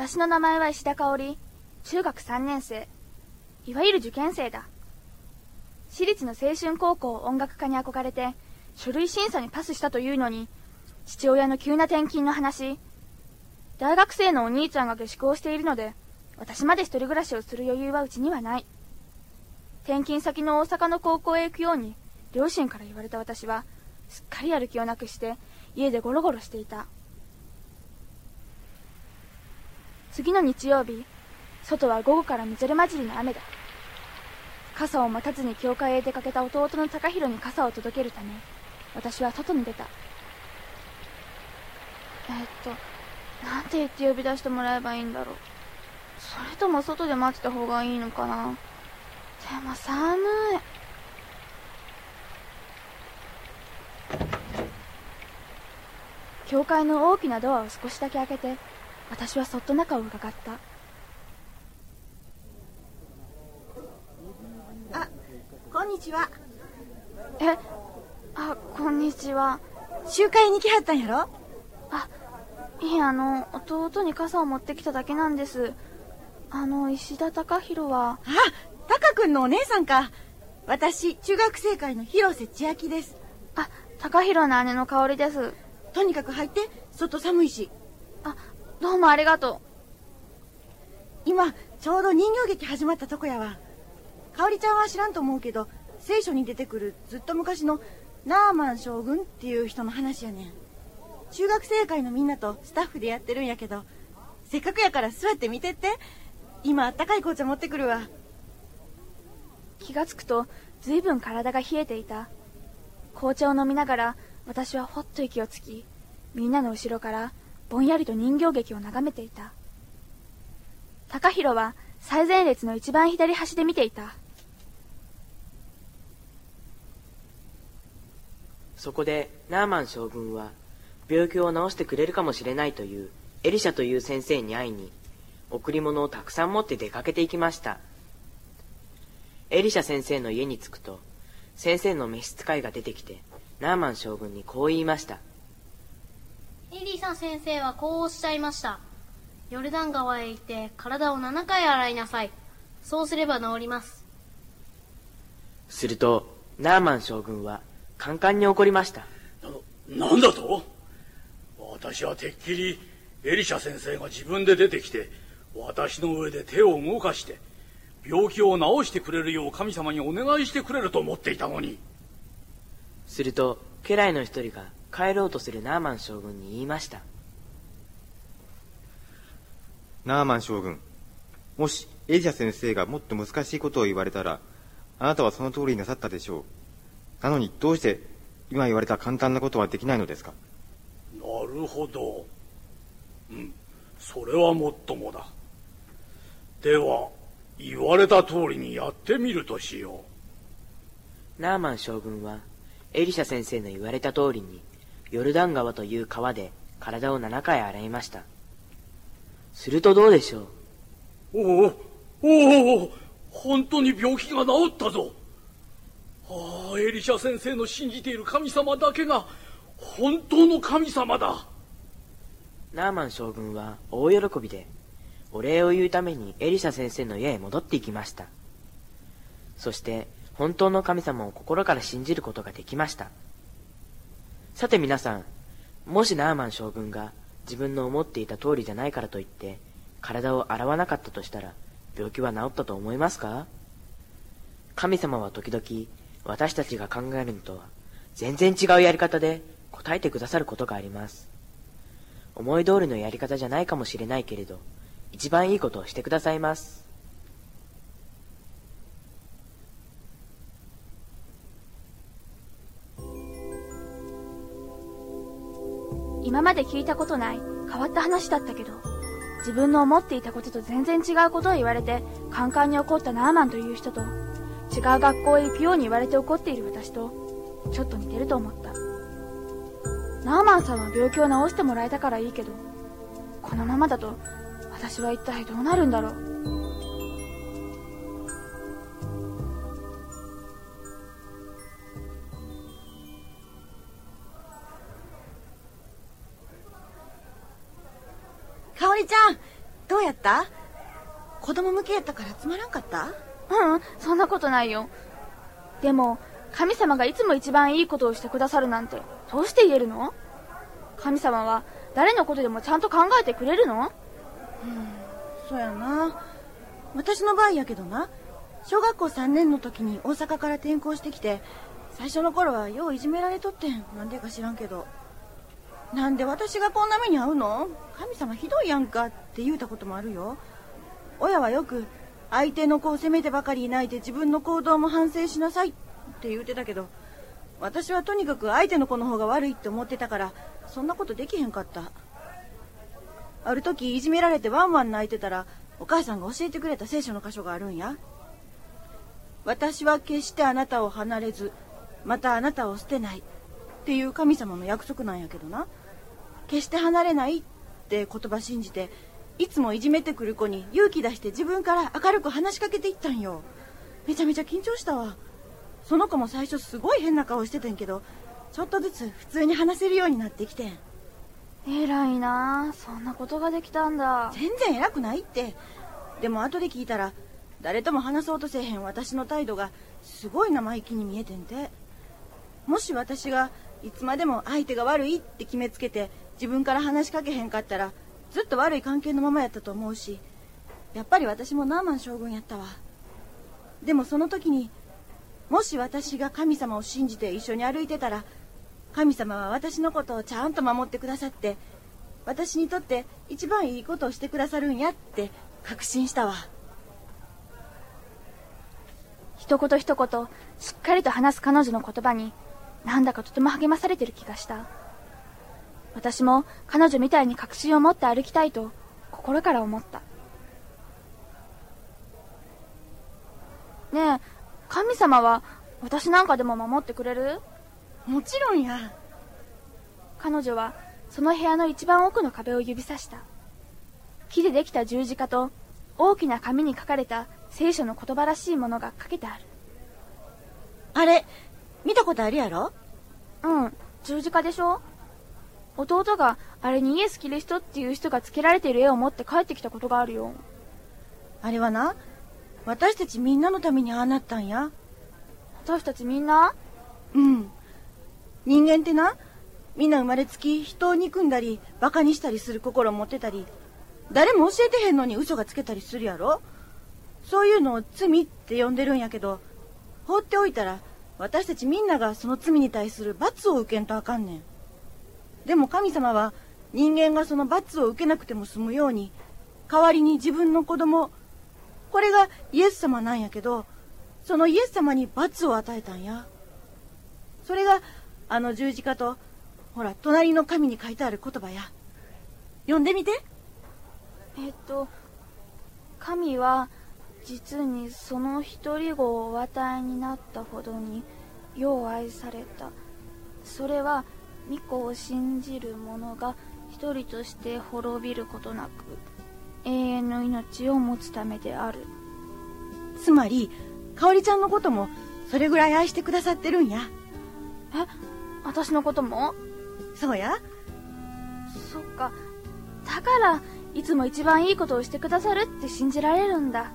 私の名前は石田香織、中学3年生、いわゆる受験生だ。私立の青春高校音楽科に憧れて、書類審査にパスしたというのに、父親の急な転勤の話、大学生のお兄ちゃんが下宿をしているので、私まで一人暮らしをする余裕はうちにはない。転勤先の大阪の高校へ行くように、両親から言われた私は、すっかりやる気をなくして、家でゴロゴロしていた。次の日曜日、外は午後からみぞれ混じりの雨だ。傘を待たずに教会へ出かけた弟の高弘に傘を届けるため、私は外に出た。なんて言って呼び出してもらえばいいんだろう。それとも外で待ってた方がいいのかな。でも寒い。教会の大きなドアを少しだけ開けて、私はそっと中を伺った。 あ、こんにちは。 こんにちは。 集会に来はったんやろ？ いえ、弟に傘を持ってきただけなんです。石田貴弘は。 タカ君のお姉さんか。私、中学生会の広瀬千秋です。 貴弘の姉の香織です。 とにかく入って、外寒いし。 どうもありがとう。 今、ちょうど人形劇始まったとこやわ。香織ちゃんは知らんと思うけど、聖書に出てくるずっと昔のナーマン将軍っていう人の話やねん。中学生会のみんなとスタッフでやってるんやけど、せっかくやから座って見てって。今あったかい紅茶持ってくるわ。 気がつくとずいぶん体が冷えていた。紅茶を飲みながら私はほっと息をつき、みんなの後ろからぼんやりと人形劇を眺めていた。貴弘は最前列の一番左端で見ていた。 そこでナーマン将軍は病気を治してくれるかもしれないというエリシャという先生に会いに、贈り物をたくさん持って出かけていきました。エリシャ先生の家に着くと、先生の召使いが出てきて、ナーマン将軍にこう言いました。 エリシャ先生はこうおっしゃいました。ヨルダン川へ行って体を7回洗いなさい。そうすれば治ります。 すると、ナーマン将軍はカンカンに怒りました。 なんだと？私はてっきりエリシャ先生が自分で出てきて、私の上で手を動かして病気を治してくれるよう神様にお願いしてくれると思っていたのに。 すると家来の一人が帰ろうとするナーマン将軍に言いました。 ナーマン将軍、もしエリシャ先生がもっと難しいことを言われたら、あなたはその通りになさったでしょう。なのにどうして今言われた簡単なことはできないのですか？ なるほど。それはもっともだ。では言われた通りにやってみるとしよう。ナーマン将軍はエリシャ先生の言われた通りにヨルダン川という川で体を7回洗いました。するとどうでしょう。 おお、本当に病気が治ったぞ。エリシャ先生の信じている神様だけが本当の神様だ。 ナーマン将軍は大喜びでお礼を言うためにエリシャ先生の家へ戻っていきました。そして本当の神様を心から信じることができました。さて皆さん、もしナーマン将軍が自分の思っていた通りじゃないからといって体を洗わなかったとしたら、病気は治ったと思いますか？神様は時々私たちが考えるのとは全然違うやり方で答えてくださることがあります。思い通りのやり方じゃないかもしれないけれど、一番いいことをしてくださいます。 今まで聞いたことない変わった話だったけど、自分の思っていたことと全然違うことを言われてカンカンに怒ったナーマンという人と、違う学校へ行くように言われて怒っている私とちょっと似てると思った。ナーマンさんは病気を治してもらえたからいいけど、このままだと私は一体どうなるんだろう。 香織ちゃん、 どうやった？子供向けやったからつまらんかった？ そんなことないよ。でも神様がいつも一番いいことをしてくださるなんてどうして言えるの？神様は誰のことでもちゃんと考えてくれるの？ そうやな。私の場合やけどな、小学校3年の時に大阪から転校してきて、最初の頃はよういじめられとってん。なんでか知らんけど、なんで私がこんな目に遭うの？神様ひどいやんかって言うたこともあるよ。親はよく相手の子を責めてばかりいないで自分の行動も反省しなさいって言うてたけど、私はとにかく相手の子の方が悪いって思ってたから、そんなことできへんかった。ある時いじめられてワンワン泣いてたら、お母さんが教えてくれた聖書の箇所があるんや。私は決してあなたを離れず、またあなたを捨てないっていう神様の約束なんやけどな。決して離れないって言葉信じて、いつもいじめてくる子に勇気出して自分から明るく話しかけていったんよ。めちゃめちゃ緊張したわ。その子も最初すごい変な顔しててんけど、ちょっとずつ普通に話せるようになってきてん。 偉いな、そんなことができたんだ。 全然偉くないって。でも後で聞いたら、誰とも話そうとせえへん私の態度がすごい生意気に見えてんて。もし私がいつまでも相手が悪いって決めつけて自分から話しかけへんかったら、ずっと悪い関係のままやったと思うし、やっぱり私もナーマン将軍やったわ。でもその時に、もし私が神様を信じて一緒に歩いてたら、神様は私のことをちゃんと守ってくださって、私にとって一番いいことをしてくださるんやって確信したわ。 一言一言しっかりと話す彼女の言葉に、なんだかとても励まされてる気がした。私も彼女みたいに確信を持って歩きたいと心から思った。ねえ、神様は私なんかでも守ってくれる？ もちろんや。 彼女はその部屋の一番奥の壁を指さした。木でできた十字架と大きな紙に書かれた聖書の言葉らしいものが書けてある。 あれ見たことあるやろ？ 十字架でしょ。弟があれにイエス・キリストっていう人がつけられている絵を持って帰ってきたことがあるよ。 あれはな、私たちみんなのためにああなったんや。 私たちみんな？ 人間ってな、みんな生まれつき人を憎んだりバカにしたりする心を持ってたり、誰も教えてへんのに嘘がつけたりするやろ。そういうのを罪って呼んでるんやけど、放っておいたら私たちみんながその罪に対する罰を受けんとあかんねん。でも神様は人間がその罰を受けなくても済むように、代わりに自分の子供、これがイエス様なんやけど、そのイエス様に罰を与えたんや。それがあの十字架と、ほら隣の紙に書いてある言葉や。読んでみて。 神は実にその一人子をお与えになったほどによう愛された。それは御子を信じる者が一人として滅びることなく永遠の命を持つためである。 つまりかおりちゃんのこともそれぐらい愛してくださってるんや。 私のことも？ そうや。 そっか、だからいつも一番いいことをしてくださるって信じられるんだ。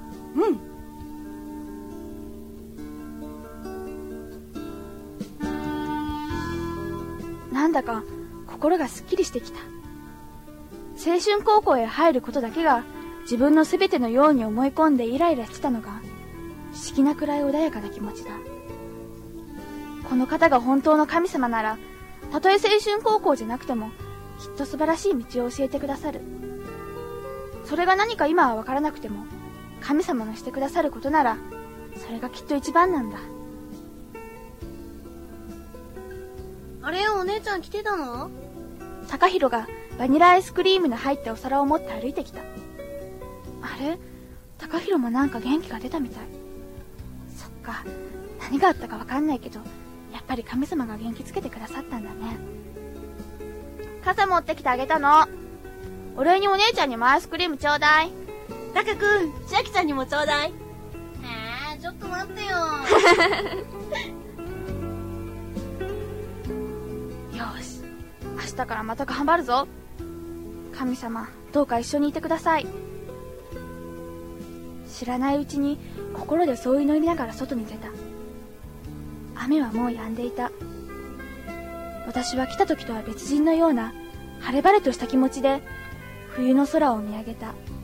なんだか心がすっきりしてきた。青春高校へ入ることだけが自分のすべてのように思い込んでイライラしてたのが不思議なくらい穏やかな気持ちだ。この方が本当の神様なら、たとえ青春高校じゃなくてもきっと素晴らしい道を教えてくださる。それが何か今はわからなくても、神様のしてくださることならそれがきっと一番なんだ。 あれ、お姉ちゃん来てたの？ 高弘がバニラアイスクリームの入ったお皿を持って歩いてきた。あれ、高弘もなんか元気が出たみたい。そっか、何があったかわかんないけど、やっぱり神様が元気つけてくださったんだね。傘持ってきてあげたの。お礼にお姉ちゃんにもアイスクリームちょうだい。 タカ君、千秋ちゃんにもちょうだい。 ちょっと待ってよ。 よし、明日からまた頑張るぞ。神様、どうか一緒にいてください。 知らないうちに心でそう祈りながら外に出た。雨はもう止んでいた。私は来た時とは別人のような晴れ晴れとした気持ちで冬の空を見上げた。